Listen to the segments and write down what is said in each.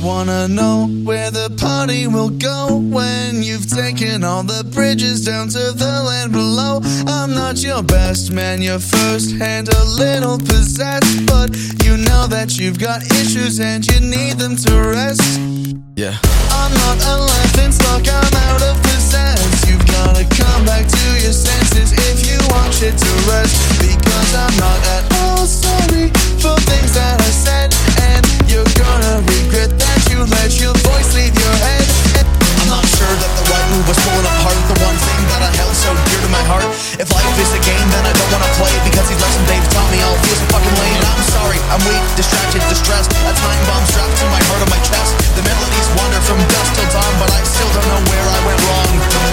wanna know where the party will go when you've taken all the bridges down to the land below. I'm not your best man, you're first hand a little possessed, but you know that you've got issues and you need them to rest. Yeah, I'm not a laughing stock, I'm out of possess. You've gotta come back to your senses if you want shit to rest, because I'm not at all sorry for things that I said, and you're gonna regret that you let your voice leave your head. I'm not sure that the right move was pulling apart the one thing that I held so dear to my heart. If life is a game, then I don't wanna play, because these lessons they've taught me all feel so fucking lame. And I'm sorry, I'm weak, distracted, distressed, a time bomb strapped to my heart on my chest. The melodies wander from dusk till dawn, but I still don't know where I went wrong.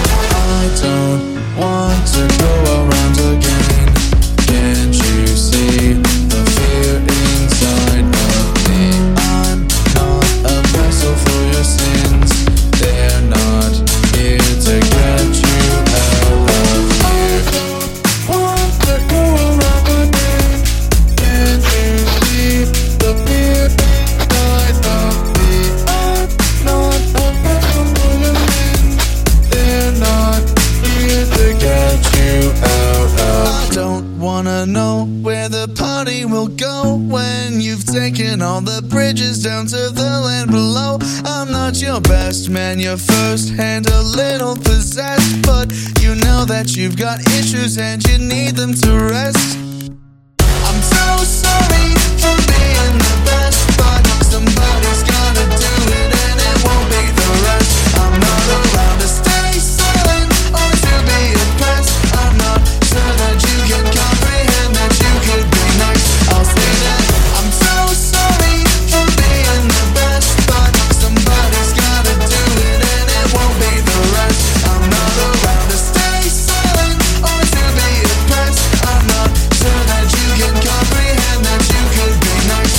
I don't want to go around again. Can't you see the fear inside of me? I'm not a vessel for your sins. They're not here to get you out of here. I don't want to go around again. Can't you see the fear inside of me? I'm not a vessel for your sins. They're not here to get you out of. I don't wanna know where the party will go when you've taken all the bridges down to the land below. I'm not your best man, you're first hand a little possessed, but you know that you've got issues and you need them to rest. I'm so sorry for being the best, but somebody's gotta do it and it won't be the rest. I'm not allowed to stay silent or to be oppressed. I'm not sure that you can comprehend that you could be next. I'll say that I'm so sorry for being the best, but somebody's gotta do it and it won't be the rest. I'm not allowed to stay silent or to be oppressed. I'm not sure that you can comprehend that you could be next.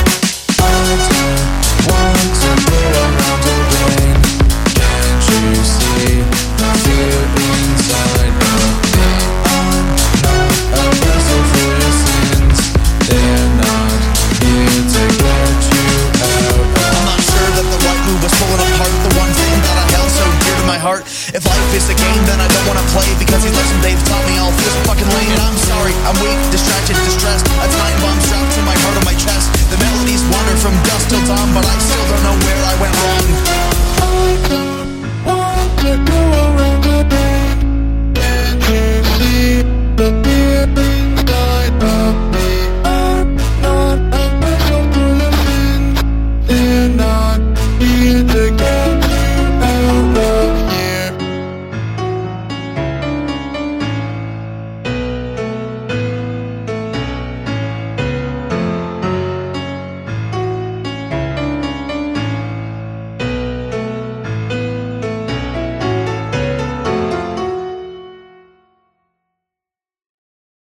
I don't want to go around again. Can't you see the fear inside of me? I'm not a vessel for your sins. They're not here to get you out of. I'm not sure that the right move was pulling apart the one thing that I held so dear to my heart. If life is a game, then I don't wanna play, because these lessons they've taught me all feel so fucking lame. And I'm sorry, I'm weak, distracted, distressed, a time bomb strapped to my heart on my chest. The melodies wander from dusk till dawn, but I still